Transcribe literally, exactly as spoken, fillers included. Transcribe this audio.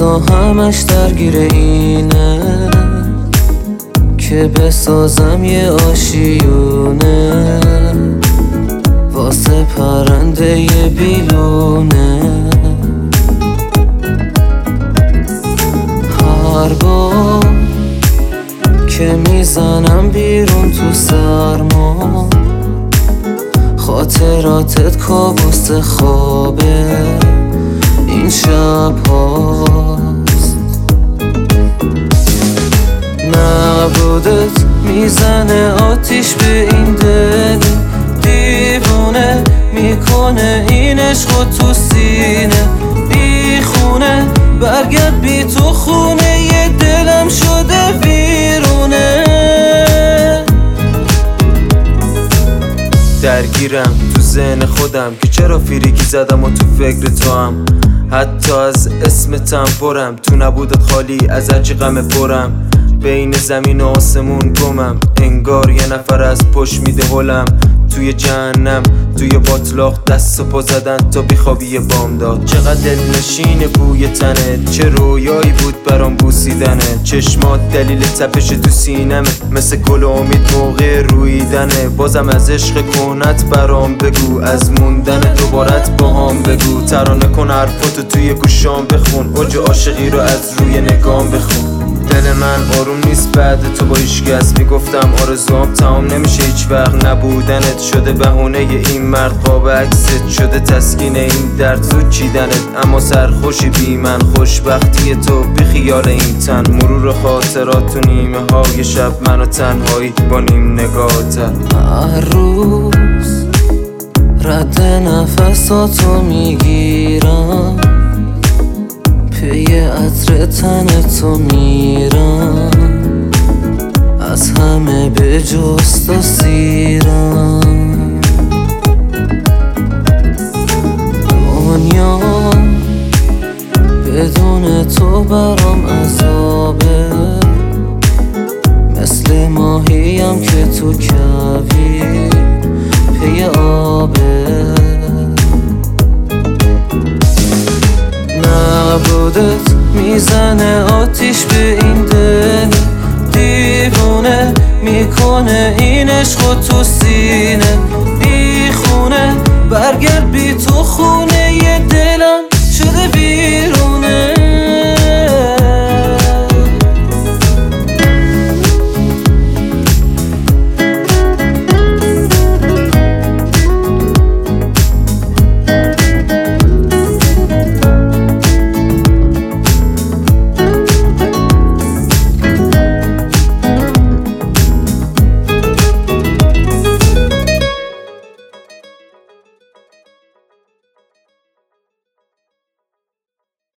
لحظا همش درگیر اینه که بسازم یه آشیونه واسه پرنده یه بیلونه. هر بار که میزنم بیرون تو سرما خاطراتت کابوس خوابه این شب هاست. نبودت میزنه آتیش به این دل دیوونه میکنه این عشق تو سینه بی خونه برگرد بی تو خونه یه دلم شده ویرونه. درگیرم تو ذهن خودم که چرا فیریکی زدم و تو فکر تو هم حتی از اسمتم برم تو نبودت خالی از هرچی غم برم بین زمین و آسمون گمم انگار یه نفر از پشت میده هلم توی جهنم توی باطلاق دست و پا زدن تا بیخوابی بام داد. چقدر دلنشین بوی تنه چه رویایی بود برام بوسیدنه چشمات دلیل تپش تو سینمه مثل گل امید موقع رویدنه بازم از عشق کهنت برام بگو از موندن دوبارت باهام بگو ترانه کن حرفاتو توی گوشام بخون اوج عاشقی رو از روی نگام بخون. دل من آروم نیست بعد تو با هیچکس میگفتم آرزوام تمام نمیشه هیچ وقت نبودنت شده بهونه این مرد قاب عکست شده تسکین این درد زود چیدنت اما سرخوشی بی من خوشبختی تو بی خیال این تن مرور خاطرات تو نیمه های شب منو تنهایی با نیم نگاهتن. هر روز رد نفساتو میگیرم پی عطر تن تو میرم از همه به جست و سیرم. دنیا بدون تو برام عذابه مثل ماهیم که تو کویر پی آبه. نبودت میزنه آتیش به این دل دیوونه میکنه این عشق تو سینه بی خونه برگرد بی تو خونه